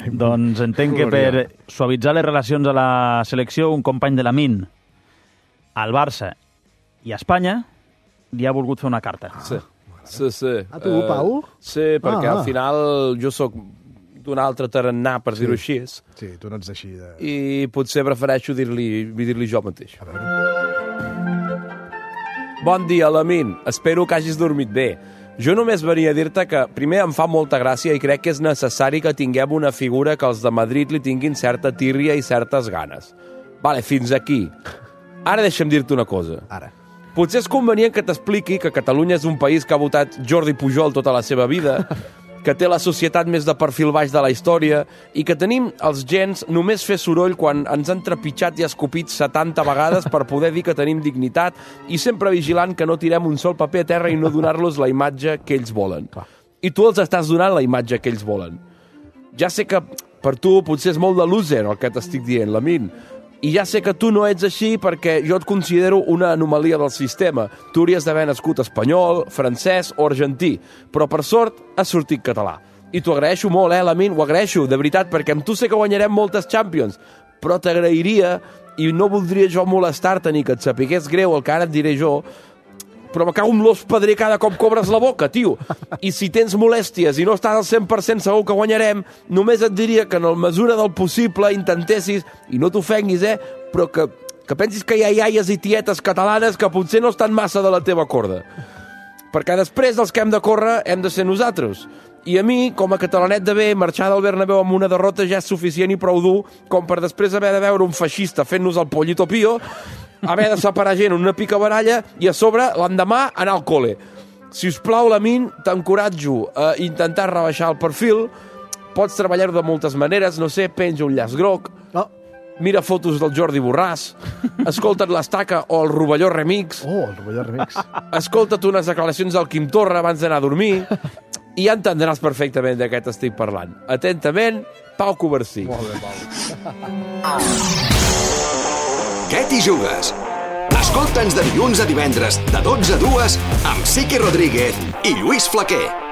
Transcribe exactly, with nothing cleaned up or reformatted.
Doncs entenc que per suavitzar les relacions a la selecció, un company de l'Amin al Barça i a Espanya li ha volgut fer una carta. Sí, sí, sí. A tu, uh, Pau? Sí, perquè ah, al final jo sóc d'un altre tarannà, per sí. dir-ho així. Sí, tu no ets així. De... I potser prefereixo dir-li dir-li jo mateix. A veure. Bon dia, Lamin. Espero que hagis dormit bé. Jo només venia a dir-te que, primer, em fa molta gràcia i crec que és necessari que tinguem una figura que els de Madrid li tinguin certa tírria i certes ganes. Vale, fins aquí. Ara deixa'm dir-te una cosa. Ara. Potser és convenient que t'expliqui que Catalunya és un país que ha votat Jordi Pujol tota la seva vida, que té la societat més de perfil baix de la història i que tenim els gens només fer soroll quan ens han trepitjat i escopit setanta vegades per poder dir que tenim dignitat i sempre vigilant que no tirem un sol paper a terra i no donar-los la imatge que ells volen. I tu els estàs donant la imatge que ells volen. Ja sé que per tu potser és molt de loser el que t'estic dient, Lamin, i ja sé que tu no ets així perquè jo et considero una anomalia del sistema. Tu hauries d'haver nascut espanyol, francès o argentí, però per sort has sortit català. I t'ho agraeixo molt, eh, Lamin? Ho agraeixo, de veritat, perquè amb tu sé que guanyarem moltes Champions, però t'agrairia, i no voldria jo molestar-te ni que et sapigués greu el que ara et diré jo, però me cago amb l'os pedrer cada cop que obres la boca, tio. I si tens molèsties i no estàs al cent per cent segur que guanyarem, només et diria que en la mesura del possible intentessis, i no t'ofenguis, eh, però que, que pensis que hi ha iaies i tietes catalanes que potser no estan massa de la teva corda. Perquè després dels que hem de córrer hem de ser nosaltres. I a mi, com a catalanet de bé, marxar del Bernabéu amb una derrota ja és suficient i prou dur com per després haver de veure un feixista fent-nos el pollito pío, haver de separar gent en una picabaralla i a sobre, l'endemà, anar al col·le. Si us plau, Lamin, t'encoratjo a intentar rebaixar el perfil. Pots treballar de moltes maneres, no sé, penja un llaç groc, Oh. mira fotos del Jordi Borràs, escolta't l'Estaca o el Rovelló Remix, Oh, el Rovelló Remix. escolta't unes declaracions del Quim Torra abans d'anar a dormir i ja entendràs perfectament de què t'estic parlant. Atentament, Pau Covarsí. Molt bé, Pau. Què t'hi jugues? Escolta'ns de dilluns a divendres, de dotze a dues, amb Siqui Rodríguez i Lluís Flaquer.